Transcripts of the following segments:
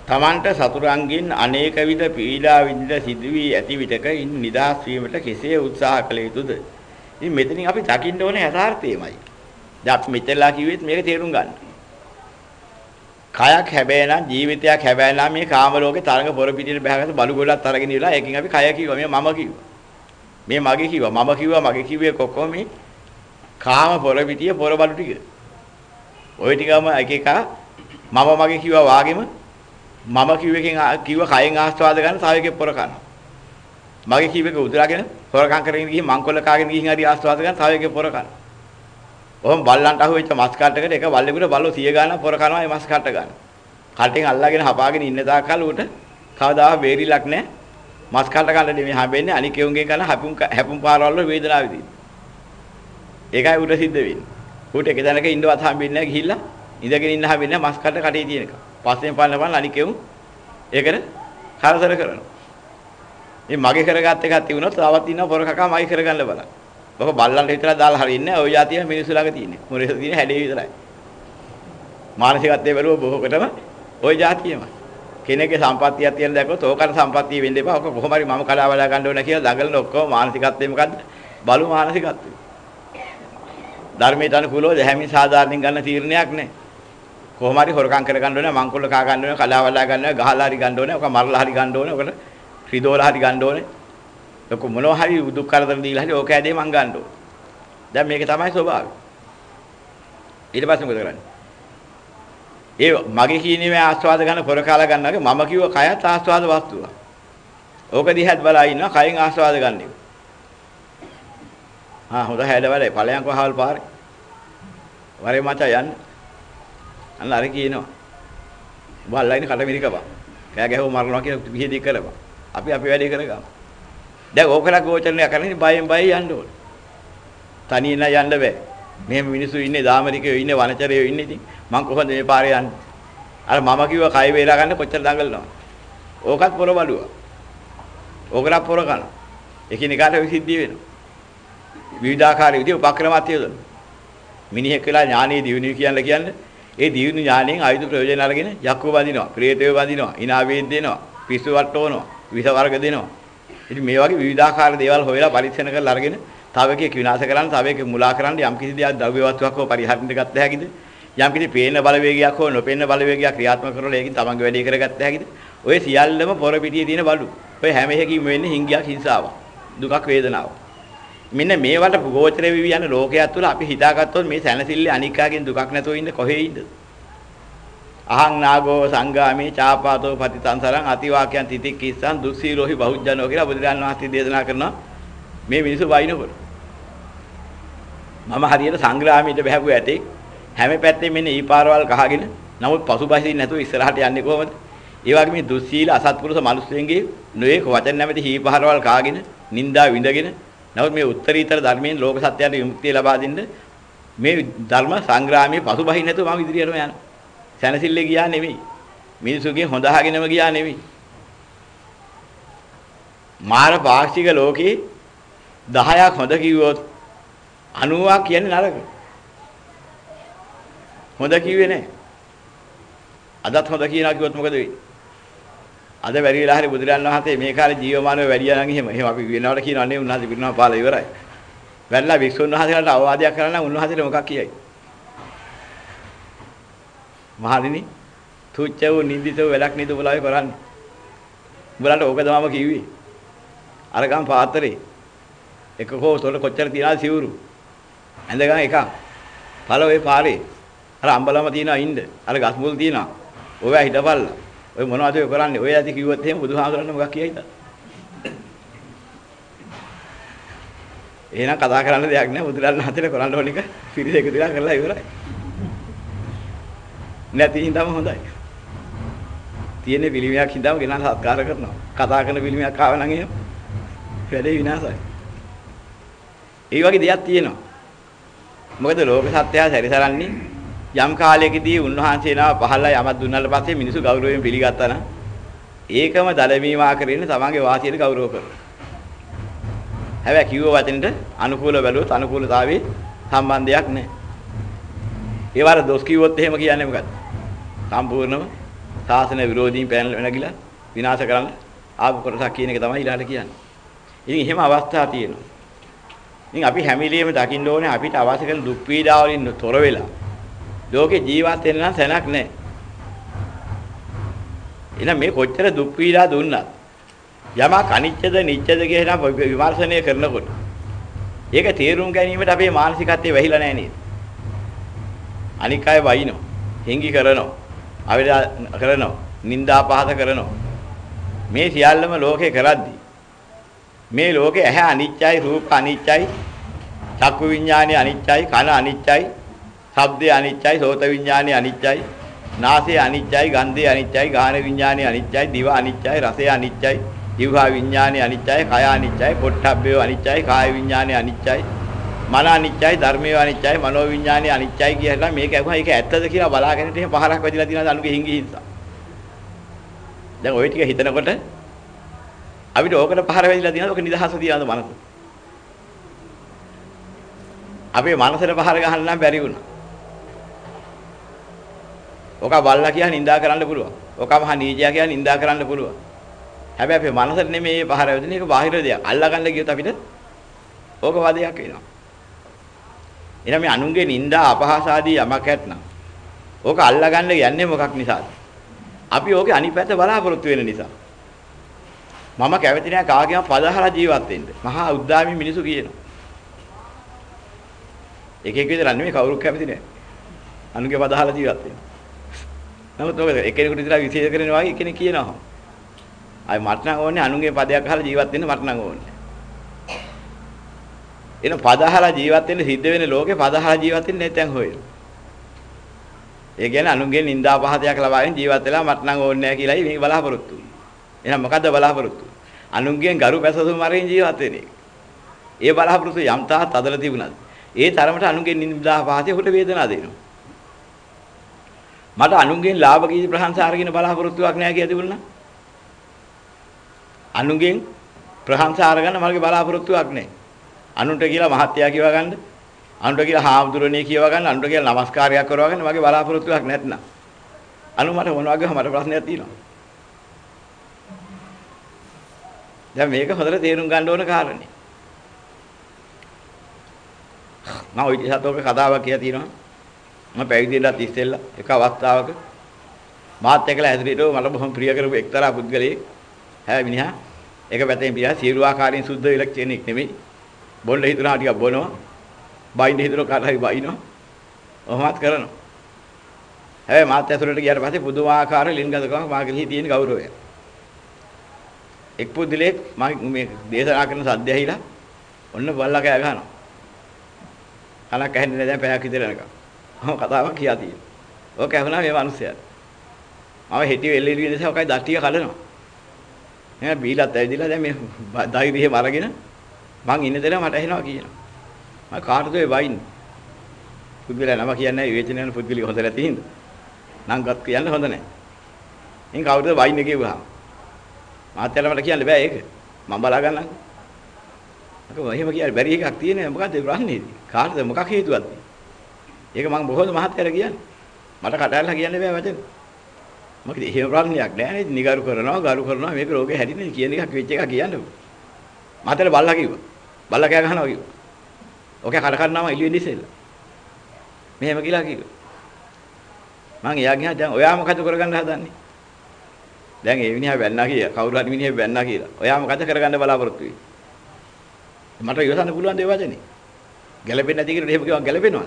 තමන්ට සතුරන්ගෙන් අනේක විද පීඩා විඳ සිදුවී ඇති විටක නිදහස් වීමට කෙසේ උත්සාහ කළ යුතුද? ඉතින් මෙතනින් අපි දකින්න ඕනේ යථාර්ථයමයි. දැන් අපි මෙතනලා කිව්වෙත් මේක තේරුම් ගන්න. කයක් හැබැයි නම් ජීවිතයක් හැබැයි නම් මේ කාම ලෝකේ තරඟ පොර පිටියට බහගත්ත බලු ගොඩක් අරගෙන ඉවලා ඒකෙන් අපි කය කිව්වා මේ මම කිව්වා. මේ මගේ කිව්වා මම කිව්වා මගේ කිව්වේ කොක්කොම මේ කාම පොර පිටිය පොර බලු ටික. ওই ටිකම එක එක මම මගේ කිව්වා වාගෙම මම කිව්වකින් කිව්ව කයෙන් ආස්වාද ගන්න තව එකෙක් පොර කනවා. මගේ කිව්වක උදුරාගෙන හොරකම් කරගෙන ගිහින් මංකොල්ල කාගෙන ගිහින් හරි ආස්වාද ගන්න තව එකෙක් පොර කනවා. ඔහොම බල්ලන්ට අහුවෙච්ච මස් කට්ටකට එක බල්ලෙකුට බල්ලෝ 100 ගාණක් පොර කනවා මේ මස් කට්ට ගන්න. කටෙන් අල්ලාගෙන හපාගෙන ඉන්න තාක්කල් උට කවදාවත් බේරිලක් නැහැ. මස් කට්ට ගන්න නෙමෙයි හැබෙන්නේ අනික එවුන්ගෙන් කරන හැපුම් පාරවල් වල වේදනාව විඳින්න. ඒකයි උට සිද්ධ වෙන්නේ. උට එක දැනක ඉන්නවත් හම්බෙන්නේ නැහැ ගිහිල්ලා ඉඳගෙන ඉන්න හම්බෙන්නේ නැහැ මස් කට්ට කටේ තියෙන එක. පස්සෙන් පන්නපන් අනික එවුන් ඒකට කරදර කරනවා. මේ මගේ කරගත්ත එකක් තිබුණොත් තවත් ඉන්නව පොර කකා මගේ කරගන්න බලන්න. ඔක බල්ලන්ට විතරක් දාලා හරියන්නේ නැහැ. ওই જાතිය මිනිස්සු ළඟ තියෙන්නේ. මොරේස තියෙන හැඩේ විතරයි. මානසිකත්වයේ බැලුව බොහෝකටම ওই જાතියමයි. කෙනෙක්ගේ සම්පත්තියක් තියෙන දැක්කොත් ඕකට සම්පත්තිය වෙන්න එපා. ඔක කොහොම හරි මම කඩා වඩා ගන්න ඕන කියලා දඟලන ඔක්කොම මානසිකත්වය මොකද්ද? බලු මානසිකත්වය. ධර්මයට අනුකූලව දැහැමින් සාධාරණින් ගන්න තීරණයක් නැහැ. කොහොම හරි හොරකම් කර ගන්න ඕනේ, මංකොල්ල කා ගන්න ඕනේ, කඩා වඩා ගන්න ඕනේ, ගහලා හරි ගන්න ඕනේ, ඔක මරලා හරි ගන්න ඕනේ, ඔකට රිදෝලා හරි ගන්න ඕනේ. ඔක මොනවා හරි දුක් කරදර දීලා හරි ඕක ඇදේ මං ගන්න ඕනේ. දැන් මේක තමයි ස්වභාවය. ඊට පස්සේ මොකද කරන්නේ? ඒ මගේ කීනේ ආස්වාද ගන්න පොර කාලා ගන්නාගේ මම කිව්ව කයත් ආස්වාද වස්තුව. ඕක දිහත් බලා ඉන්නවා කයෙන් ආස්වාද ගන්න එක. හොඳ හැඩවලයි ඵලයන් කොහවල් පාරේ. වරේ මචං යන්න. අන්න අර කියනවා. බල්ලා ඉන්නේ කට මිරිකපන්. කෑ ගැහුව මරනවා කියලා පිහිදී කරපන්. අපි වැඩේ කරගමු. දැන් ඕකලා ගෝචරණය කරන්නේ බයෙන් යන්න ඕනේ. තනියෙන් යන්න බෑ. මෙහෙම මිනිස්සු ඉන්නේ දාමරිකයෝ ඉන්නේ වනචරයෝ ඉන්නේ ඉතින් මං කොහොමද මේ පාරේ යන්නේ? අර මම කිව්ව කය වේලා ගන්න කොච්චර දඟලනවා. ඕකත් පොර බලුවා. ඕකලා පොර කන. එකිනෙකාට විසිද්ධිය වෙනවා. විවිධාකාර විදිහ උපක්‍රමات යොදන. මිනිහෙක් වෙලා ඥානෙ දියුණුව කියන්නේ ඒ දියුණු ඥාණයෙන් ආයුධ ප්‍රයෝජන අරගෙන යක්කෝ වදිනවා, ප්‍රේතයෝ වදිනවා, ඉනාවේද දෙනවා, පිස්සු වට්ටවනවා, විස වර්ග දෙනවා. ඉතින් මේ වගේ විවිධාකාර දේවල් හොයලා පරීක්ෂණ කරලා අරගෙන තව එකෙක් විනාශ කරන්න, තව එකෙක් මුලා කරන්න යම් කිසි දෙයක් ද්‍රව්‍ය වස්තුවක් හෝ පරිහරණය ගත්ත හැකිද? යම් කිසි පේන බලවේගයක් හෝ නොපෙනෙන බලවේගයක් ක්‍රියාත්මක කරලා ඒකින් තමන්ගේ වැඩේ කරගත්ත හැකිද? ඔය සියල්ලම පොර පිටියේ තියෙන බලු. ඔය හැම එකකින්ම වෙන්නේ හිංගියක් හිංසාවක්. දුකක් වේදනාවක්. මෙන්න මේවට ගෝචර වෙවි යන ලෝකයක් තුළ අපි හිතාගත්තොත් මේ සැනසille අනිකාගෙන් දුකක් නැතුව ඉන්න කොහේ ඉන්නද? අහං නාගෝ සංගාමේ චාපාතෝ පතිතංසරං අතිවාක්‍යං තිතික්කිස්සං දුස්සීලෝහි බහුජනෝ කියලා බුදුරජාණන් වහන්සේ දේශනා කරනවා මේ මිනිස්සු වයින්කොට. මම හරියට සංග්‍රාමීට බහැපු ඇතේ හැම පැත්තෙම මෙන්න ඊපාරවල් ගහගෙන නමුත් පසුබසින් නැතුව ඉස්සරහට යන්නේ කොහොමද? ඒ වගේ මේ දුස්සීල අසත්පුරුෂ මිනිස්සුන්ගේ නොයේක වචන නැමැති ඊපාරවල් කාගෙන නිന്ദා විඳගෙන නමුත් මේ උත්තරීතර ධර්මයෙන් ලෝක සත්‍යයට විමුක්තිය ලබා දෙන්න මේ ධර්ම සංග්‍රාමයේ පසුබහින් නැතුව මම ඉදිරියටම යනවා. සැනසille ගියා නෙමෙයි. මිනිසුගේ හොඳ අහගෙනම ගියා නෙමෙයි. මාර පාක්ෂික ලෝකේ 10ක් හොඳ කිව්වොත් 90ක් කියන්නේ නරක. හොඳ කිව්වේ නැහැ. අදත් හොඳ කියනවා කිව්වොත් මොකද වෙන්නේ? අද වැඩි වෙලා හරි බුදුරජාණන් වහන්සේ මේ කාලේ ජීවමානව වැඩියා නම් එහෙම අපි වෙනවට කියනවා නේ උන්වහන්සේ පිරිනව පාලා ඉවරයි. වැඩිලා වික්ෂුන් වහන්සේලාට අවවාදයක් කරන්න නම් උන්වහන්සේට මොකක් කියයි? මහණෙනි තුච්ච වූ නින්දිත වූ වැඩක් නේද ඔබලාවේ කරන්නේ. උඹලන්ට ඕක තමම කිව්වේ. අරගම් පාත්‍රේ එක කොහොතොල කොච්චර තියනද සිවුරු. ඇඳගම් එකක්. පළ ඔය පාරේ අර අම්බලම තියනවා ඉන්න. අර ගස් මුල් තියනවා. ඔයා හිටපල්ලා. ඔය මොනවද ඔය කරන්නේ? ඔය ඇති කිව්වොත් එහෙම බුදුහාමුදුරන් මොකක් කියයිද? එහෙනම් කතා කරන්න දෙයක් නැහැ. බුදුරජාණන් වහන්සේට කරන්න ඕන එක පිරිස එකතු වෙලා කරලා ඉවරයි. නැති හින්දාම හොඳයි. තියෙන පිළිමයක් හින්දාම ගෙනල්ලා සත්කාර කරනවා. කතා කරන පිළිමයක් ආව නම් එහෙම වැඩේ විනාශයි. ඒ වගේ දෙයක් තියෙනවා. මොකද ලෝක සත්‍යය සැරිසරන්නේ යම් කාලයකදී උන්වහන්සේ නම පහළලා යමක් දුන්නාට පස්සේ මිනිස්සු ගෞරවයෙන් පිළිගත්තා නම් ඒකම දලමීමා කරගෙන තමන්ගේ වාසියට ගෞරව කරනවා. හැබැයි කිව්ව වචනෙට අනුකූල බැලුවොත් අනුකූලතාවයේ සම්බන්ධයක් නැහැ. ඒ වර දොස් කිව්වොත් එහෙම කියන්නේ මොකද්ද? සම්පූර්ණම සාසන විරෝධීන් පැනලා විනාශ කරන්න ආපු කොටසක් කියන එක තමයි ඊළඟට කියන්නේ. ඉතින් එහෙම අවස්ථා තියෙනවා. ඉතින් අපි හැමිලියෙම දකින්න ඕනේ අපිට අවශ්‍ය කරන දුක් පීඩා වලින් තොර වෙලා ලෝකේ ජීවත් වෙන්න නම් සැනක් නැහැ. එහෙනම් මේ කොච්චර දුක් පීඩා දුන්නත් යමක් අනිත්‍යද නිත්‍යද කියලා විමර්ශනය කරනකොට ඒක තේරුම් ගැනීමට අපේ මානසිකත්වයේ වැහිලා නැහැ නේද? අනික් අය වයින්නවා, හිඟි කරනවා, අවේදා කරනවා, නිന്ദා පහත කරනවා. මේ සියල්ලම ලෝකේ කරද්දී මේ ලෝකේ ඇහැ අනිත්‍යයි, රූප අනිත්‍යයි, චක්කු විඥානය අනිත්‍යයි, කන අනිත්‍යයි, ශබ්දය අනිත්‍යයි, සෝත විඥානය අනිත්‍යයි, නාසය අනිත්‍යයි, ගන්ධය අනිත්‍යයි, ගාහන විඥානය අනිත්‍යයි, දිව අනිත්‍යයි, රසය අනිත්‍යයි, જીවහා විඥානය අනිත්‍යයි, කය අනිත්‍යයි, පොට්ටබ්බය අනිත්‍යයි, කාය විඥානය අනිත්‍යයි, මන අනිත්‍යයි, ධර්මය අනිත්‍යයි, මනෝ විඥානය අනිත්‍යයි කියලා මේක අහුවා ඒක ඇත්තද කියලා බලාගෙන ඉතින් එහෙම පහරක් වැදිලා තියෙනවා අනුගේ හිඟි හින්සා. දැන් ওই ටික හිතනකොට අපිට ඕකට පහර වැදිලා තියෙනවා ඕක නිදහස තියනද මනස. අපේ මනසට පහර ගහන්න නම් බැරි වුණා. ඕක බල්ලා කියලා නිඳා කරන්න පුළුවන්. ඕක මහා නීචයා කියලා නිඳා කරන්න පුළුවන්. හැබැයි අපේ මනසට නෙමෙයි මේ පහර වැදින එක බාහිර දෙයක්. අල්ලා ගන්න ගියොත් අපිට ඕක වදයක් වෙනවා. එහෙනම් මේ අනුන්ගේ නිନ୍ଦා අපහාස ආදී යමක් ඇත්නම් ඕක අල්ලා ගන්න යන්නේ මොකක් නිසාද? අපි ඕකේ අනිත් පැත්ත බලාපොරොත්තු වෙන නිසා. මම කැමති නෑ කාගේම පදහලා ජීවත් වෙන්න. මහා උද්දාමී මිනිසු කියනවා. එක එක විතර නෙමෙයි කවුරුත් කැමති නෑ. අනුන්ගේ පදහලා ජීවත් වෙන්න. නමුත් ඔක එකිනෙකට විතර විශේෂ කරන වාගේ කෙනෙක් කියනවා. අය මට නම් ඕනේ අනුන්ගේ පදයක් අහලා ජීවත් වෙන්න මට නම් ඕනේ. එන පදහලා ජීවත් වෙන්න සිද්ධ වෙන ලෝකේ පදහලා ජීවත් වෙන්න නැත්නම් හොයන. ඒ කියන්නේ අනුන්ගේ නිന്ദා පහතයක් ලබාගෙන ජීවත් වෙලා මට නම් ඕනේ නැහැ කියලායි මේ බලාපොරොත්තු වෙන්නේ. එහෙනම් මොකද්ද බලාපොරොත්තු? අනුන්ගෙන් ගරු පැසසුම් අරගෙන ජීවත් වෙන එක. ඒ බලාපොරොත්තු යම් තාක් අදලා තිබුණාද? ඒ තරමට අනුන්ගෙන් නිന്ദා පහතේ උට වේදනාව දෙනවා. මට අනුන්ගෙන් ලාභ කීර්ති ප්‍රශංසා අරගෙන බලාපොරොත්තුවක් නැහැ කියලා තිබුණා. අනුන්ගෙන් ප්‍රශංසා අරගන්න මගේ බලාපොරොත්තුවක් නැහැ. අනුන්ට කියලා මහත්යා කියව ගන්න, අනුන්ට කියලා හාමුදුරනේ කියව ගන්න, අනුන්ට කියලා নমස්කාරයක් කරවා ගන්න මගේ බලාපොරොත්තුවක් නැත්නම්. අනු මට මොන වගේ මට ප්‍රශ්නයක් තියෙනවා. දැන් මේක හොඳට තේරුම් ගන්න ඕන කාරණේ. මම ওই ඉතිහාසෝක කතාවක් කියලා තියෙනවා. මම පැවිදිලා ඉස්සෙල්ලා එක අවස්ථාවක මාත් එක්කලා ඇතුළේට මට බොහොම ප්‍රිය කරපු එක්තරා පුද්ගලයෙක් හැබැයි මිනිහා එක පැත්තෙන් පියා සියලු ආකාරයෙන් සුද්ධ වෙලක් කෙනෙක් නෙමෙයි. බොන්න හිතනවා ටිකක් බොනවා. බයින්න හිතනවා කාට හරි බයිනවා. ඔහොමත් කරනවා. හැබැයි මාත් ඇතුළට ගියාට පස්සේ පුදුමාකාර ලින්ගදකම මාගේ තියෙන ගෞරවය. එක් පුද්ගලෙක් මම මේ දේශනා කරන සද්ද ඇහිලා ඔන්න බල්ලා කෑ ගහනවා. කලක් ඇහෙන්නේ නැහැ දැන් පැයක් විතර යනකම්. මම කතාවක් කියා තියෙනවා. ඕක ඇහුණා මේ මිනිස්සයාට. මම හිටියේ එල්ලෙලිය නිසා ඔකයි දත් ටික කඩනවා. මම බීලත් ඇවිදලා දැන් මේ ධෛර්යයෙන් අරගෙන මං ඉන්න දෙලා මට ඇහෙනවා කියනවා. මම කාටද ඒ වයින්නේ? පුද්ගලයා නම කියන්නේ විවේචනය කරන පුද්ගලික හොඳ නැති හින්දා. නම් ගත් කියන්න හොඳ නැහැ. ඉතින් කවුරුද වයින්නේ කිව්වහම මාත්‍යල මට කියන්න බෑ ඒක. මම බලා ගන්නම්. අක එහෙම කියන්නේ බැරි එකක් තියෙනවා. මොකද්ද ප්‍රශ්නේ? කාටද මොකක් හේතුවක්ද? ඒක මම බොහෝම මහත්යර කියන්නේ. මට කටහල්ලා කියන්න බෑ වචන. මොකද එහෙම ප්‍රශ්නයක් නෑ නේද? නිගරු කරනවා මේක රෝගේ හැදින්නේ කියන එකක් වෙච්ච එක කියන්නකො. මහත්යල බල්ලා කිව්වා. බල්ලා කෑ ගහනවා කිව්වා. ඔකේ කඩ කඩනම එළියෙ ඉඳිසෙල්ලා. මෙහෙම කියලා කිව්වා. මං එයා ගියා දැන් ඔයා මොකද කරගන්න හදන්නේ? දැන් ඒ මිනිහා වැන්නා කියලා කවුරු හරි මිනිහෙක් වැන්නා කියලා. ඔයා මොකද කරගන්න බලාපොරොත්තු වෙන්නේ? මට ඉවසන්න පුළුවන් දේ වචනේ. ගැලපෙන්නේ නැති කෙනෙක් එහෙම කිව්වම ගැලපෙනවද?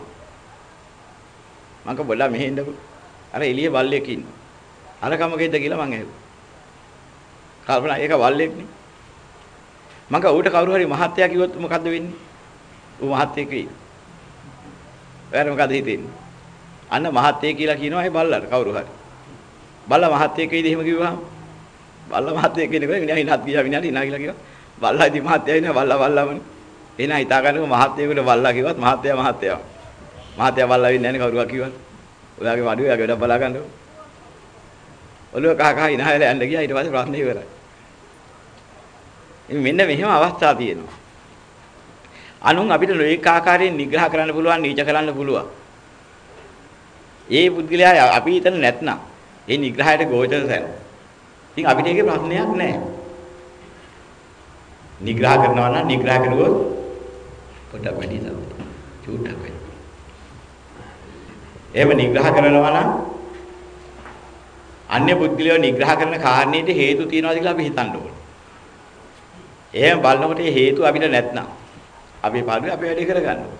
මං කව බොලා මෙහෙ ඉන්නකො. අර එළියේ බල්ලෙක් ඉන්නවා. අර කමකෙද්ද කියලා මං ඇහුවා. කල්පනා ඒක බල්ලෙක් නේ. මං කව ඌට කවුරු හරි මහත්තයා කිව්වොත් මොකද්ද වෙන්නේ? ඌ මහත්තයෙක් වෙයි. ඔයාලා මොකද හිතෙන්නේ? අන්න මහත්තයෙක් කියලා කියනවා ඒ බල්ලට කවුරු හරි. බල්ලා මහත්තයෙක් වෙයිද එහෙම කිව්වහම? බල්ලා මහත්තයෙක් වෙන්නේ විනා හිනාත් ගියා විනාඩි හිනා කියලා කිව්වා. බල්ලා ඉතින් මහත්තයා ඉන්නේ බල්ලාමනේ. එහෙනම් හිතා ගන්නකො මහත්තයෙකුට බල්ලා කිව්වත් මහත්තයා. මහත්තයා බල්ලා වෙන්නේ නැහැ නේ කවුරුවා කිව්වත්. ඔයාගේ වඩුව ඔයාගේ වැඩ බලා ගන්නකො. ඔළුව කහ කහ ඉනහයලා යන්න ගියා ඊට පස්සේ ප්‍රශ්නේ ඉවරයි. මෙන්න මෙහෙම අවස්ථා තියෙනවා. අනුන් අපිට නොඑක ආකාරයෙන් නිග්‍රහ කරන්න පුළුවන්, නීච කරන්න පුළුවන්. ඒ පුද්ගලයා අපි හිතන නැත්නම් ඒ නිග්‍රහයට ගෝචර තැන. ඉතින් අපිට ඒකේ ප්‍රශ්නයක් නැහැ. නිග්‍රහ කරනවා නම් නිග්‍රහ කරුවොත් පොඩ්ඩක් වැඩි තමයි. චූට්ටක් වැඩි. එහෙම නිග්‍රහ කරනවා නම් අන්‍ය පුද්ගලයෝ නිග්‍රහ කරන කාරණේට හේතු තියනවාද කියලා අපි හිතන්න ඕනේ. එහෙම බලනකොට මේ හේතු අපිට නැත්නම් අපි පාඩුවේ අපි වැඩේ කරගන්න ඕනේ.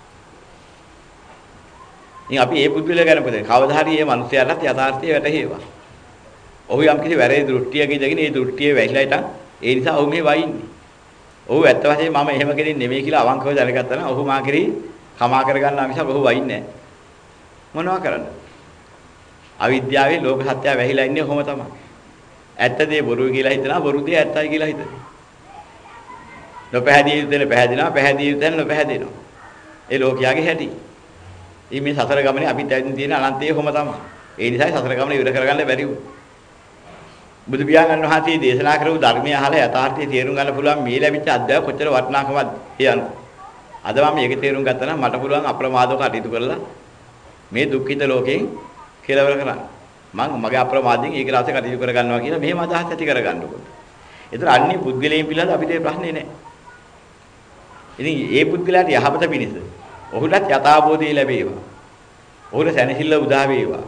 ඉතින් අපි මේ පුද්ගලයා ගැන පොතේ කවදා හරි මේ මිනිස්යාලට යථාර්ථය වැටහෙවා. ඔහු යම් කිසි වැරදි දෘෂ්ටියක ඉඳගෙන ඒ දෘෂ්ටියේ වැහිලා ඉතින් ඒ නිසා ඔහු මේ වයින්නේ. ඔහු ඇත්ත වශයෙන්ම මම එහෙම කෙනෙක් නෙමෙයි කියලා අවංකව දැනගත්තා නම් ඔහු මා කෙරෙහි කමා කරගන්නා මිසක් ඔහු වයින්නේ නැහැ. මොනවා කරන්නේ? අවිද්‍යාවේ ලෝක සත්‍යය වැහිලා ඉන්නේ ඔහොම තමයි. ඇත්ත දේ බොරුයි කියලා හිතනවා, බොරු දේ ඇත්තයි කියලා හිතනවා. නොපැහැදිලි දෙන පැහැදිනවා, පැහැදිලි දෙන නොපැහැදිනවා. ඒ ලෝකයාගේ හැටි. ඉතින් මේ සතර ගමනේ අපිට ඇවිත් තියෙන අනන්තයේ කොහොම තමයි. ඒ නිසායි සතර ගමන ඉවර කරගන්න බැරි වුනේ. බුදු පියාණන් වහන්සේ දේශනා කරපු ධර්මය අහලා යථාර්ථය තේරුම් ගන්න පුළුවන් මේ ලැබිච්ච අධ්‍යය කොච්චර වටිනාකමක්ද කියන. අද මම මේක තේරුම් ගත්තා නම් මට පුළුවන් අප්‍රමාදව කටයුතු කරලා මේ දුක්ඛිත ලෝකයෙන් කෙලවර කරන්න. මම මගේ අප්‍රමාදයෙන් ඒක රාසය කටයුතු කර ගන්නවා කියලා මෙහෙම අදහස් ඇති කර ගන්නකොට. ඒතර අන්නේ පුද්ගලයන් පිළිබඳ අපිට ප්‍රශ්නේ නැහැ. ඉතින් ඒ පුද්ගලයාට යහපත පිණිස ඔහුටත් යථාබෝධය ලැබේවා. ඔහුට සැනසෙල්ල උදා වේවා.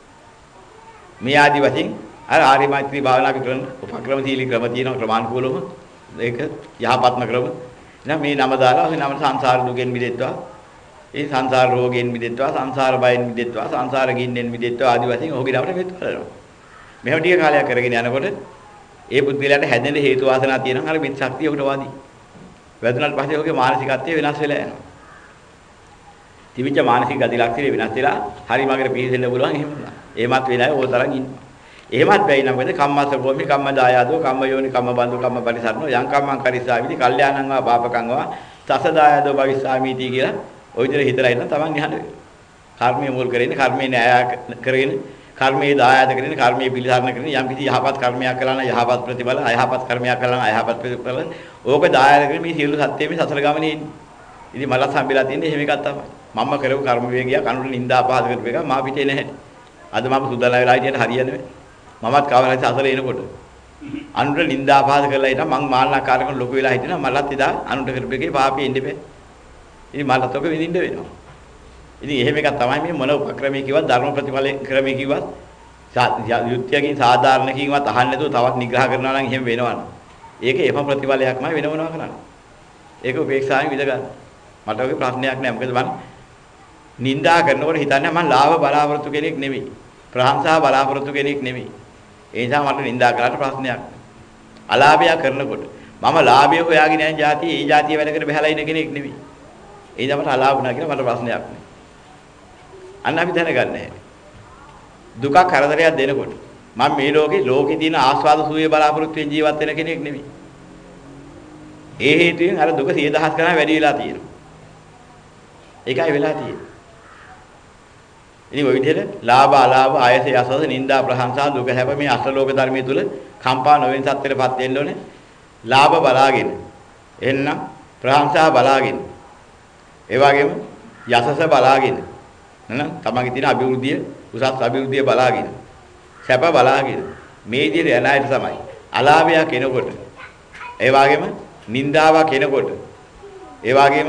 මේ ආදි වශයෙන් අර ආර්ය මෛත්‍රී භාවනා අපි කරන උපක්‍රමශීලී ක්‍රම තියෙනවා ක්‍රමානුකූලව. ඒක යහපත්ම ක්‍රම. එහෙනම් මේ නම දාලා ඔහි නම සංසාර දුකෙන් මිදෙත්වා. ඒ සංසාර රෝගයෙන් මිදෙත්වා, සංසාර බයෙන් මිදෙත්වා, සංසාර ගින්නෙන් මිදෙත්වා ආදි වශයෙන් ඔහුගේ නමට මෙත් කරනවා. මෙහෙම ටික කාලයක් කරගෙන යනකොට ඒ බුද්ධිලයට හැදෙන්න හේතු වාසනා තියෙනවා. අර මෙත් ශක්තිය උඩ වාදී. වැදුනට පස්සේ ඔහුගේ මානසිකත්වය වෙනස් වෙලා යනවා. තිබිච්ච මානසික ගති ලක්ෂණ වෙනස් වෙලා හරි මගට පිහිටෙන්න පුළුවන් එහෙම නෑ. එහෙමත් වෙන්නේ නැහැ ඕ තරම් ඉන්නවා. එහෙමත් බැයි නම් මොකද කම්මස භූමි කම්ම දායාදෝ කම්ම යෝනි කම්ම බන්දු කම්ම පරිසරණෝ යං කම්මං කරිස්සාවිති කල්යාණං වා පාපකං වා සස දායාදෝ භවිස්සාමිති කියලා ඔය විදිහට හිතලා ඉන්න තමන් යහන වෙනවා. කර්මයේ මුල් කරගෙන කර්මයේ න්‍යාය කරගෙන කර්මයේ දායාද කරගෙන කර්මයේ පිළිසරණ කරගෙන යම් කිසි යහපත් කර්මයක් කළා නම් යහපත් ප්‍රතිඵල අයහපත් කර්මයක් කළා නම් අයහපත් ප්‍රතිඵල ඕක දායාද කරගෙන මේ සියලු සත්‍යයේ මේ සසර ගමනේ ඉන්නේ. ඉතින් මලත් හම්බෙලා තියෙන්නේ එහෙම එකක් තමයි. මම කරපු කර්ම වේගයක් අනුර නින්දා අපහාස කරපු එක මා පිටේ නැහැ. අද මම සුදලා වෙලා හිටියට හරියන්නේ නැහැ. මමත් කවදාවත් අසල එනකොට අනුර නින්දා අපහාස කරලා හිටා මං මානනාකාරකම් ලොකු වෙලා හිටිනා මලත් එදා අනුර කරපු එකේ පාපේ ඉන්න බෑ. ඉතින් මලත් ඔක විඳින්න වෙනවා. ඉතින් එහෙම එකක් තමයි මේ මොන උපක්‍රමයේ කිව්වත් ධර්ම ප්‍රතිඵල ක්‍රමයේ කිව්වත් යුක්තියකින් සාධාරණකින්වත් අහන්න නැතුව තවත් නිග්‍රහ කරනවා නම් එහෙම වෙනවනේ. ඒක එම ප්‍රතිඵලයක්මයි වෙන මොනවා කරන්නේ. ඒක උපේක්ෂාවෙන් විඳ ගන්න. මට ඔගේ ප්‍රශ්නයක් නෑ. මොකද මම නින්දා කරනකොට හිතන්නේ මම ලාභ බලාපොරොත්තු කෙනෙක් නෙමෙයි. ප්‍රශංසා බලාපොරොත්තු කෙනෙක් නෙමෙයි. ඒ නිසා මට නින්දා කරාට ප්‍රශ්නයක් නෑ. අලාභය කරනකොට මම ලාභය හොයාගෙන යන જાතිය ඒ જાතිය වැඩකට බහැලා ඉන්න කෙනෙක් නෙමෙයි. ඒ නිසා මට අලාභ වුණා කියලා මට ප්‍රශ්නයක් නෑ. අන්න අපි දැනගන්න දුක කරදරයක් දෙනකොට මම මේ ලෝකේ තියෙන ආස්වාද සූයේ බලාපොරොත්තුෙන් ජීවත් වෙන කෙනෙක් නෙමෙයි. ඒ හේතුවෙන් අර දුක 10000 ගණන් වැඩි වෙලා තියෙනවා. ඒකයි වෙලා තියෙන්නේ. ඉතින් ওই විදිහට ලාභ අලාභ ආයස යසස නිന്ദා ප්‍රශංසා දුක හැප මේ අෂ්ටලෝක ධර්මයේ තුල කම්පා නොවෙන සත්‍යයටපත් වෙන්න ඕනේ. ලාභ බලාගෙන එන්න ප්‍රශංසා බලාගෙන ඒ වගේම යසස බලාගෙන නේද? තමන්ගේ තියෙන අභිවෘද්ධිය උසස් අභිවෘද්ධිය බලාගෙන සැප බලාගෙන මේ විදිහට යන අයට තමයි අලාභයක් එනකොට ඒ වගේම නිന്ദාවක් එනකොට ඒ වගේම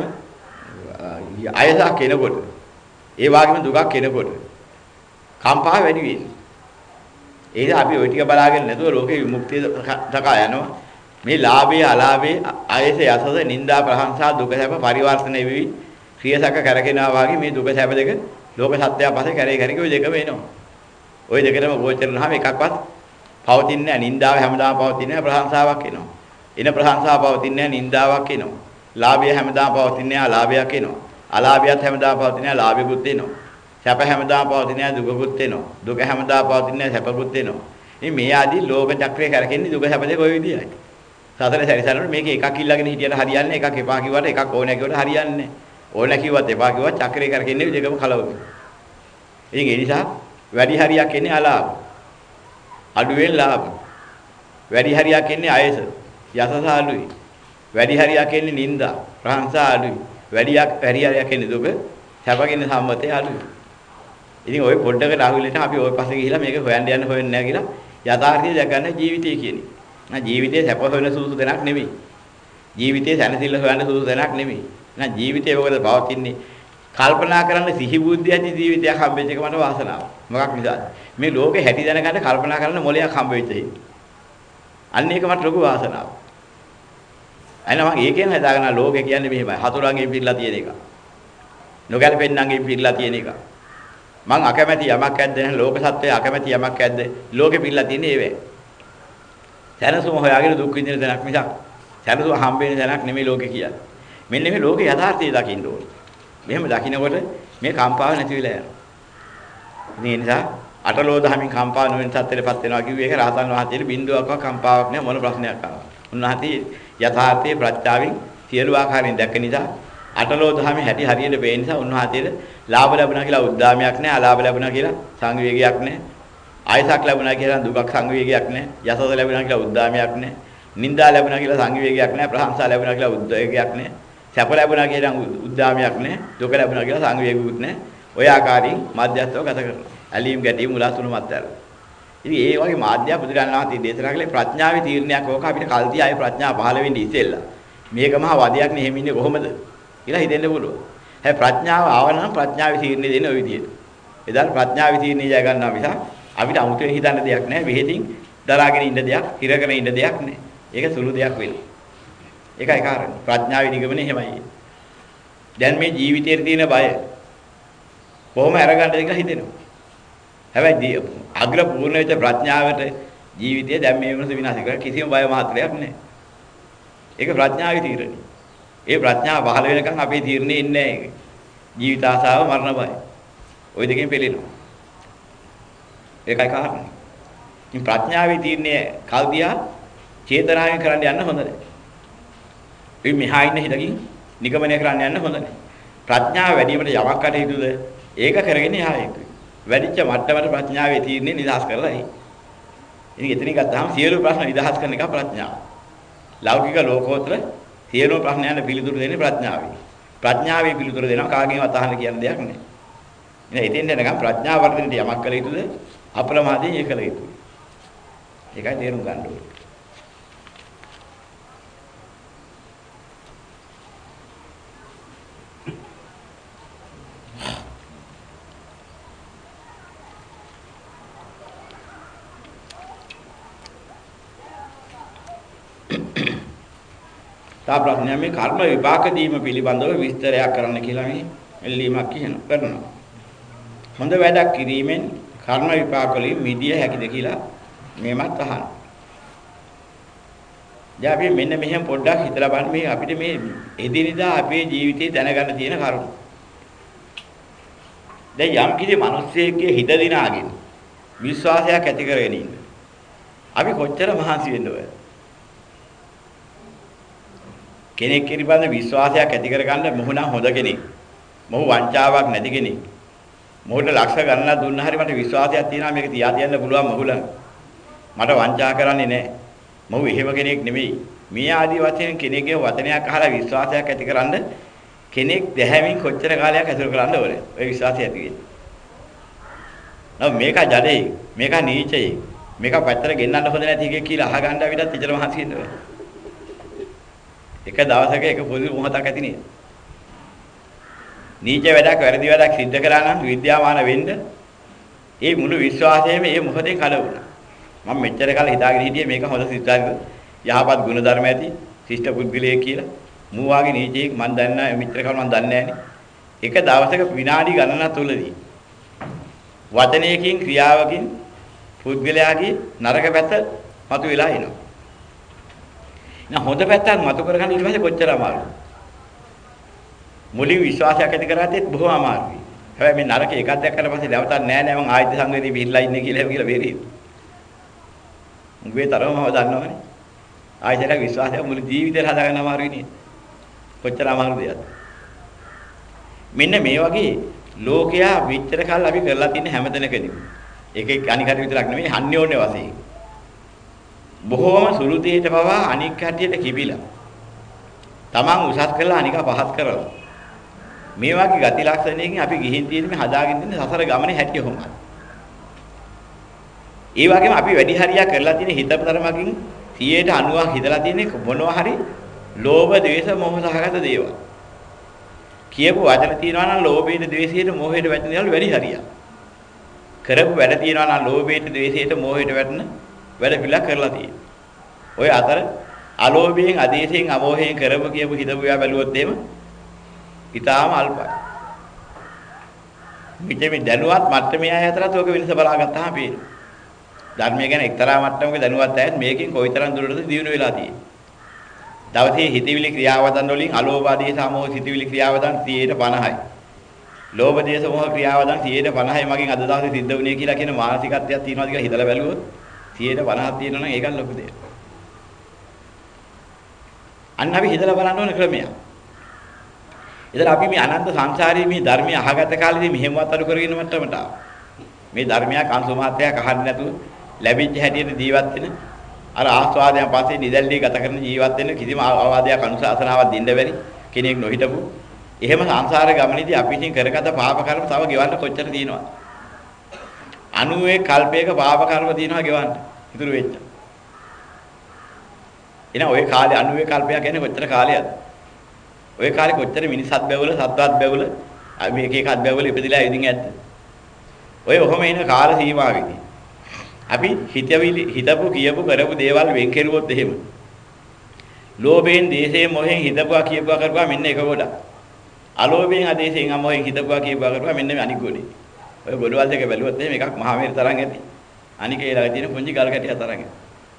අයසක් එනකොට ඒ වගේම දුකක් එනකොට කම්පා වැඩි වෙන්නේ. ඒක අපි ওই ටික බලාගෙන නැතුව ලෝකේ විමුක්තිය දක්වා යනවා. මේ ලාභයේ අලාභයේ අයස යසස නිന്ദා ප්‍රශංසා දුක සැප පරිවර්තන වෙවි ක්‍රියාසක කරගෙනවා වගේ මේ දුක සැප දෙක ලෝක සත්‍යය පස්සේ කරේ කරේ ඔය දෙකම එනවා. ওই දෙකටම ගෝචර වුණාම එකක්වත් පවතින්නේ නැහැ. නිന്ദාව හැමදාම පවතින්නේ නැහැ. ප්‍රශංසාවක් එනවා. එන ප්‍රශංසාව පවතින්නේ නැහැ. නිന്ദාවක් එනවා. ලාභය හැමදාම පවතින්නේ නැහැ. අලාභයක් එනවා. අලාභයත් හැමදාම පවතින්නේ නැහැ. ලාභෙකුත් එනවා. සැප හැමදාම පවතින්නේ නැහැ. දුකකුත් එනවා. දුක හැමදාම පවතින්නේ නැහැ. සැපකුත් එනවා. ඉතින් මේ ආදී ලෝක චක්‍රය කරකෙන්නේ දුක සැප දෙක ඔය විදිහයි. සතර සැරිසරනකොට මේක එකක් ඉල්ලගෙන හිටියට හරියන්නේ එකක් එපා කිව්වට එකක් ඕනේ කිව්වට හරියන්නේ නැහැ. ඕනේ කිව්වත් එපා කිව්වත් චක්‍රය කරකෙන්නේ දෙකම කලවගෙන. ඉතින් ඒ නිසා වැඩි හරියක් එන්නේ අලාභ. අඩුවෙන් ලාභ. වැඩි හරියක් එන්නේ අයස. යසස අඩුයි. වැඩි හරියක් එන්නේ නිന്ദා. ප්‍රශංසා අඩුයි. වැඩි හරියක් එන්නේ දුක. සැපගෙන සම්මතය අඩුයි. ඉතින් ওই පොඩ්ඩකට අහුවෙලට අපි ওই පස්සේ ගිහිලා මේක හොයන්න යන්න හොයන්නේ නැහැ කියලා යථාර්ථය දැක ගන්න ජීවිතය කියන්නේ. නා ජීවිතේ සැප හොයන සුසු දෙයක් නෙමෙයි. ජීවිතේ සැනසෙල්ල හොයන සුසු දෙයක් නෙමෙයි. නා ජීවිතේ මොකද පවතින්නේ? කල්පනා කරන්න සිහි බුද්ධිය ඇති ජීවිතයක් හම්බෙච්ච එක මට වාසනාවක්. මොකක් නිසාද? මේ ලෝකේ හැටි දැනගන්න කල්පනා කරන්න මොලයක් හම්බෙච්ච එක. අන්න ඒක මට ලොකු වාසනාවක්. අයින මම ඒකෙන් හදාගෙන ලෝකේ කියන්නේ මෙහෙමයි. හතුරන්ගෙන් පිළිලා තියෙන එක. නොගැලපෙන්නන්ගෙන් පිළිලා තියෙන එක. මං අකමැති යමක් ඇද්ද නැහැ ලෝක සත්‍යය අකමැති යමක් ඇද්ද ලෝකෙ පිළිලා තියෙන්නේ ඒවැ. සැනසුම හොයාගෙන දුක් විඳින තැනක් මිසක් සැනසුම හම්බෙන තැනක් නෙමෙයි ලෝකෙ කියන්නේ. මෙන්න මේ ලෝකේ යථාර්ථය දකින්න ඕනේ. මෙහෙම දකින්නකොට මේ කම්පාව නැති වෙලා යනවා. මේ නිසා අටලෝ දහමින් කම්පාව නොවන තත්ත්වයටපත් වෙනවා කිව්වේ ඒක රහතන් වහන්සේට බින්දුවක්වත් කම්පාවක් නෑ මොන ප්‍රශ්නයක් ආවා. උන්වහන්සේ යථාර්ථයේ ප්‍රත්‍යාවෙන් සියලු ආකාරයෙන් දැක්ක නිසා අටලෝ දහමේ හැටි හරියට පේන නිසා උන්වහන්සේට ලාභ ලැබුණා කියලා උද්දාමයක් නෑ අලාභ ලැබුණා කියලා සංවේගයක් නෑ ආයසක් ලැබුණා කියලා දුකක් සංවේගයක් නෑ යසස ලැබුණා කියලා උද්දාමයක් නෑ නිന്ദා ලැබුණා කියලා සංවේගයක් නෑ ප්‍රශංසා ලැබුණා කියලා උද්වේගයක් නෑ සැප ලැබුණා කියලා උද්දාමයක් නෑ දුක ලැබුණා කියලා සංවේගුත් නෑ ඔය ආකාරයෙන් මාධ්‍යස්තව ගත කරනවා ඇලීම් ගැටීම් මුලාසුණු මතර ඉතින් ඒ වගේ මාධ්‍ය බුදුරණන් වහන්සේ දේශනා කළේ ප්‍රඥාවේ තීරණයක් ඕක අපිට කල්ති ආයේ ප්‍රඥා පහළ වෙන්නේ ඉතිෙල්ලා මේක මහා වදයක් නේ එහෙම ඉන්නේ කොහොමද කියලා හිතෙන්න පුළුවන්. හැබැයි ප්‍රඥාව ආවනම් ප්‍රඥාවේ තීරණය දෙන ඔය විදියට. එදාට ප්‍රඥාවේ තීරණය ජය ගන්නවා මිස අපිට අමුතුවෙන් හිතන්න දෙයක් නැහැ. මෙහෙදින් දරාගෙන ඉන්න දෙයක්, හිරගෙන ඉන්න දෙයක් නැහැ. ඒක සුළු දෙයක් වෙනවා. ඒකයි කාරණේ. ප්‍රඥාවේ නිගමනය එහෙමයි. දැන් මේ ජීවිතයේ තියෙන බය කොහොම අරගන්නද කියලා හිතෙනවා. හැබැයි අග්‍ර පූර්ණ වෙච්ච ප්‍රඥාවට ජීවිතය දැන් මේ වෙනස විනාශ කරලා කිසිම බය මාත්‍රයක් නැහැ. ඒක ප්‍රඥාවේ තීරණය. ඒ ප්‍රඥාව පහළ වෙනකන් අපේ තීරණේ ඉන්නේ නැහැ. ජීවිත ආසාව මරණ බය. ওই දෙකෙන් පෙළෙනවා. ඒකයි කාරණේ. මේ ප්‍රඥාවේ තීරණය කල්දියා චේතනාවෙන් කරන්න යන්න හොඳ නැහැ. මේ මෙහා ඉන්න හිතකින් නිගමනය කරන්න යන්න හොඳ නැහැ. ප්‍රඥාව වැඩි වීමට යමක් කටයුතුද ඒක කරගෙන යහා යුතුයි. වැඩිච්ච මට්ටමට ප්‍රඥාවේ තීරණේ නිදහස් කරලා එයි. ඉතින් එතනින් ගත්තාම සියලු ප්‍රශ්න නිදහස් කරන එක ප්‍රඥාව. ලෞකික ලෝකෝත්තර සියලු ප්‍රශ්නයන් පිළිතුරු දෙන්නේ ප්‍රඥාවයි. ප්‍රඥාවේ පිළිතුරු දෙනවා කාගෙන්වත් අහන්න කියන දෙයක් නෑ. ඉතින් එතෙන් යනකම් ප්‍රඥාව වර්ධනයට යමක් කළ යුතුද අප්‍රමාදයෙන් ඒක කළ යුතුයි. ඒකයි තේරුම් ගන්න ඕනේ. තා ප්‍රඥා මේ කර්ම විපාක දීම පිළිබඳව විස්තරයක් කරන්න කියලා මේ එල්ලීමක් කරනවා. හොඳ වැඩක් කිරීමෙන් කර්ම විපාක වලින් මිදිය හැකිද කියලා මේමත් අහන්න. දැන් අපි මෙන්න මෙහෙම පොඩ්ඩක් හිතලා බලන්න මේ අපිට මේ එදිනෙදා අපේ ජීවිතේ දැනගන්න තියෙන කරුණු. දැන් යම් කිසි මිනිස්සෙක්ගේ හිත දිනාගෙන විශ්වාසයක් ඇති කරගෙන ඉන්න. අපි කොච්චර මහන්සි වෙන්න ඕද? කෙනෙක් පිළිබඳ විශ්වාසයක් ඇති කරගන්න මොහු නම් හොඳ කෙනෙක්. මොහු වංචාවක් නැති කෙනෙක්. මොහුට ලක්ෂ ගණනක් දුන්නා හරි මට විශ්වාසයක් තියෙනවා මේක තියා තියන්න පුළුවන් මොහුලන්. මට වංචා කරන්නේ නැහැ. මොහු එහෙම කෙනෙක් නෙමෙයි. මේ ආදී වශයෙන් කෙනෙක්ගේ වචනයක් අහලා විශ්වාසයක් ඇති කරන්න කෙනෙක් දැහැමින් කොච්චර කාලයක් ඇතුළු කරන්න ඕනේ. ඔය විශ්වාසය ඇති වෙන්නේ. නෝ මේක ජඩේ, මේක නීචයි, මේක පැත්තට ගෙන්නන්න හොඳ නැති එකක් කියලා අහගන්න අපිටත් ඉතල මහන්සි වෙන්න ඕනේ. එක දවසක එක පොදු මොහොතක් ඇති නේද? නීච වැඩක් වැරදි වැඩක් සිද්ධ කරා නම් විද්‍යාමාන වෙන්න ඒ මුළු විශ්වාසයම මේ මොහොතේ කඩ වුණා. මම මෙච්චර කාලෙ හිතාගෙන හිටියේ මේක හොඳ සිද්ධාර්ථ යහපත් ගුණ ධර්ම ඇති ශිෂ්ට පුද්ගලයෙක් කියලා. මූ වාගේ නීචයෙක් මම දන්නේ නැහැ මෙච්චර කාල මම දන්නේ නැහනේ. එක දවසක විනාඩි ගණනක් තුලදී වචනයකින් ක්‍රියාවකින් පුද්ගලයාගේ නරක පැත්ත මතුවලා එනවා. නා හොඳ පැත්තක් මතු කරගන්න ඊට පස්සේ කොච්චර අමාරුද? මුලින් විශ්වාසයක් ඇති කරගත්තෙත් බොහොම අමාරුයි. හැබැයි මේ නරක එකක් දැක්කට පස්සේ නැවතත් නෑ නෑ මං ආයත සංවේදී බිහිලා ඉන්නේ කියලා බේරෙයි. උඹේ තරමම දන්නවනේ. ආයතනක විශ්වාසය මුළු ජීවිතේ හදාගන්න අමාරුයි නේද? කොච්චර අමාරුද යත්. මෙන්න මේ වගේ ලෝකයා විතර කාල අපි කරලා තියෙන හැමතැනකදී. ඒකේ අනිකට විතරක් නෙමෙයි අන්‍යෝන්‍ය වශයෙන්. බොහෝම සුළු දෙයකට පවා අනික් කටියට කිපිලා. Taman උසස් කරලා අනික පහත් කරලා. මේ වගේ ගති ලක්ෂණයකින් අපි ගිහින් තියෙන මේ හදාගෙන ඉන්න සසර ගමනේ හැටි කොහොමද? ඒ වගේම අපි වැඩි හරියක් කරලා තියෙන හිතතරමකින් 90ක් හිතලා තියෙන මොනවා හරි ලෝභ, ද්වේෂ, මෝහ සහගත දේවල්. කියපු වචන තියනවා නම් ලෝභයට, ද්වේෂයට, මෝහයට වැටෙන දේවල් වැඩි හරියක්. කරපු වැඩ තියනවා නම් ලෝභයට, ද්වේෂයට, මෝහයට වැටෙන වැඩ පිළිලා කරලා තියෙනවා. ඔය අතර අලෝභයෙන්, අදේශයෙන්, අමෝහයෙන් කරපු කියපු හිතපු ඒවා බැලුවොත් එහෙම ඊටාම අල්පයි. මේ දැනුවත් මට්ටමේ අය අතරත් ඔක වෙනස බලාගත්තාම පේනවා. ධර්මය ගැන එක්තරා මට්ටමක දැනුවත් අයත් මේකෙන් කොයිතරම් දුරටද දියුණු වෙලා තියෙන්නේ. දවසේ හිතවිලි ක්‍රියාවදන් වලින් අලෝභ ආදී සමෝහ හිතවිලි ක්‍රියාවදන් 50යි. ලෝභ දේශ මොහ ක්‍රියාවදන් 50යි මගෙන් අද දවසේ සිද්ධ වුණේ කියලා කියන මානසිකත්වයක් තියෙනවාද කියලා හිතලා බැලුවොත් 50ක් තියෙනවා නම් ඒකත් ලොකු දෙයක්. අන්න අපි හිතලා බලන්න ඕන ක්‍රමයක්. ඉතින් අපි මේ අනන්ත සංසාරයේ මේ ධර්මය අහගත කාලෙදී මෙහෙමවත් අඩු කරගෙන මට්ටමට ආවා. මේ ධර්මයක් අංශු මාත්‍රයක් අහන්නේ නැතුව ලැබිච්ච හැටියට ජීවත් වෙන අර ආස්වාදයන් පස්සේ නිදැල්ලී ගත කරන ජීවත් වෙන කිසිම ආවාදයක් අනුශාසනාවක් දෙන්න බැරි කෙනෙක් නොහිටපු එහෙම සංසාර ගමනේදී අපි ඉතින් කරගත පාප කර්ම තව ගෙවන්න කොච්චර තියෙනවද 91 කල්පයක පාප කර්ම තියෙනවා ගෙවන්න ඉතුරු වෙච්ච එහෙනම් ওই කාලේ 91 කල්පයක් කියන්නේ කොච්චර කාලයක්ද ওই කාලේ කොච්චර මිනිස්සුත් බැවුල සත්වත් බැවුල මේක එකක් බැවුල ඉපදිලා ඉදින් ඇද්ද ඔය ඔහම එන කාල සීමාවෙදී අපි හිතපු කියපු කරපු දේවල් වෙන් කෙරුවොත් එහෙම ලෝභයෙන් දේශයෙන් මොහෙන් හිතපුවා කියපුවා කරපුවා මෙන්න එක ගොඩක් අලෝභයෙන් ආදේශයෙන් අමෝහෙන් හිතපුවා කියපුවා කරපුවා මෙන්න අනික් ගොඩේ ඔය ගොඩවල් දෙක බැලුවොත් එහෙම එකක් මහා මේර තරම් ඇති අනික ඒ ළඟ තියෙන පුංචි ගල් කැටිය තරම් ඇති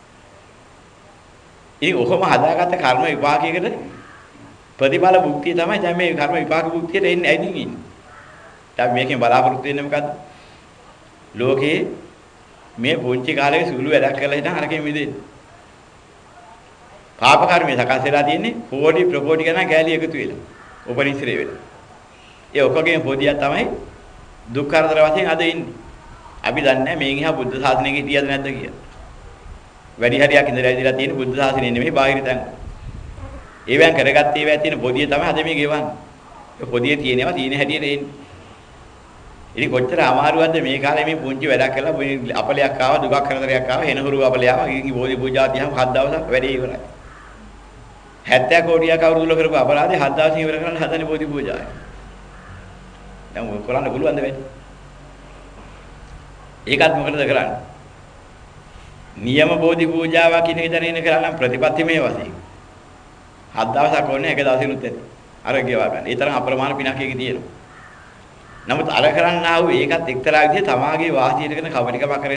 ඉතින් ඔහම හදාගත්ත කර්ම විපාකයකට ප්‍රතිඵල භුක්තිය තමයි දැන් මේ කර්ම විපාක භුක්තියට එන්නේ ඇයිදින් ඉන්නේ දැන් මේකෙන් බලාපොරොත්තු වෙන්නේ මොකද්ද ලෝකේ මේ පුංචි කාලේ සුළු වැඩක් කරලා හිටන් අරකින් මිදෙන්න. පාප කර්මයේ සකස් වෙලා තියෙන්නේ කෝටි ප්‍රකෝටි ගණන් කැලී එකතු වෙලා. උපනිශ්‍රේ වෙලා. ඒ ඔකගේ පොදියක් තමයි දුක් කරදර වශයෙන් අද ඉන්නේ. අපි දන්නේ නැහැ මේන් එහා බුද්ධ ශාසනයක හිටියද නැද්ද කියලා. වැඩි හරියක් ඉඳලා ඉඳලා තියෙන බුද්ධ ශාසනය නෙමෙයි බාහිර තැන්. ඒවෙන් කරගත්තේ ඒවා තියෙන පොදිය තමයි අද මේ ගෙවන්නේ. ඒ පොදියේ තියෙනවා තියෙන හැටියට එන්නේ. ඉතින් කොච්චර අමාරුවක්ද මේ කාලේ මේ පුංචි වැඩක් කරලා අපලයක් ආවා දුකක් කරදරයක් ආවා එනහුරු අපලයක් ආවා ඉතින් බෝධි පූජා තියහම 7 දවසක් වැඩේ ඉවරයි 70 කෝටියක් අවුරුදු වල කරපු අපරාධේ 7 දවසින් ඉවර කරන්න හදන්නේ බෝධි පූජාවයි දැන් ඔය කරන්න පුළුවන්ද වෙන්නේ ඒකත් මොකටද කරන්නේ නියම බෝධි පූජාවක් කියන විදිහට කරලා ප්‍රතිපත්තිමය වශයෙන් 7 දවසක් ඕනේ එක දවසිනුත් ඇති අර ගෙවා ගන්න. ඒ තරම් අප්‍රමාණ පිනක් එකේ තියෙනවා. නමුත් අර කරන්නා වූ ඒකත් එක්තරා විදිහේ තමාගේ වාසියට කරන කවටිකමක් කරගෙන